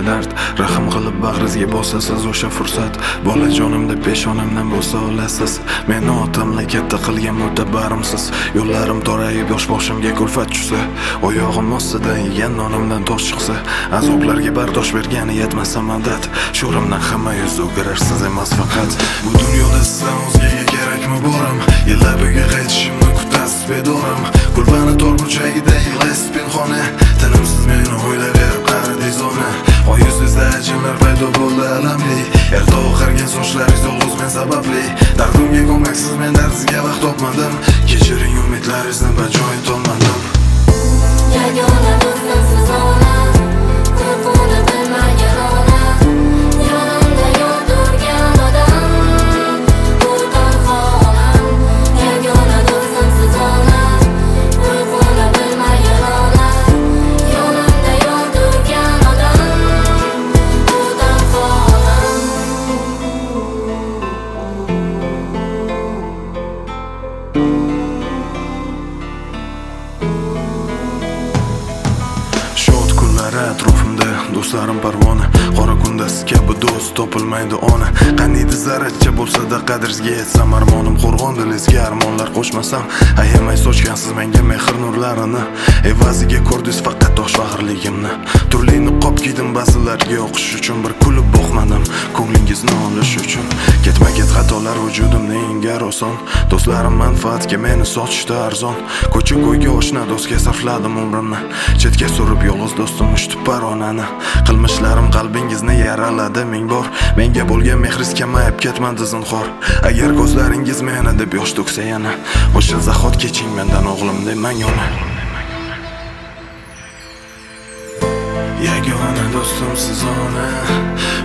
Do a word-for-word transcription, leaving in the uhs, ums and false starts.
dard. Rahim qilib bag'rizga bosasiz o'sha fursat. Bolajonimda peshonamdan bo'lsa olasiz. Meni otamla katta qilgan mutabarimsiz. Yo'llarim torayib yosh boshimga kulfat tushsa, oyog'im ostida yegan nonimdan tosh chiqsa, azoblarga bardosh bergani yetmasa madad. Sho'rimdan hamma yuz o'girarsiz emas faqat. Bu dunyoda sizdan o'zgaga kerakmi borim? Yillabiga qaytishimni kutasiz bedorim. Kulbani tor burchagida yig'laysiz pinhona. Tinimsiz meni o'ylayverib qaradingiz ona. Oy yuzingizda ajinlar paydo bo'ldi alamli. Erta oqargan sochlaringiz yolg'iz men sababli. Dardimga ko'maksiz men dardingizga vaqt topmadim. Kechiring umidlaringizni bajo etolmadim. Yagona do'stim siz ona, qo'rquvni bilmagan ona, yonimda yurgan odam, bu tanho olam. Yagona do'stim siz ona, qo'rquvni bilmagan ona, yonimda yurgan odam, bu tanho olam. Shod kunlari atrofimda do'stlarim parvona. Qora kunda siz kabi do'st topilmaydi ona. Qaniydi zarracha bo'lsa-da qadringizga yetsam, armonim qo'rg'on dilingizga armonlar qo'shmasam, ayamay sochgansiz menga mehr nurlarini. Evaziga ko'rdingiz faqat tosh faxrligimni. Turli niqob kiydim ba'zilarga o'qish uchun, bir kulib boqmadim ko'nglingizni olish uchun. Ketma-ket xatolar vujudimni engar oson. Do'stlarim manfaatga meni sotishda arzon. Ko'cha-ko'yga oshna do'stga sarfladim umrimni. Chetga surib yolg'iz do'stim ushti paronani. Qilmishlarim qalbingizni yaraladi ming bor. Menga bo'lgan mehringiz kamayib ketmadi zinhor. Agar ko'zlaringiz meni deb yosh to'ksa yana, o'sha zahot keching mendan o'g'lim demang ona. Yagona do'stim siz ona,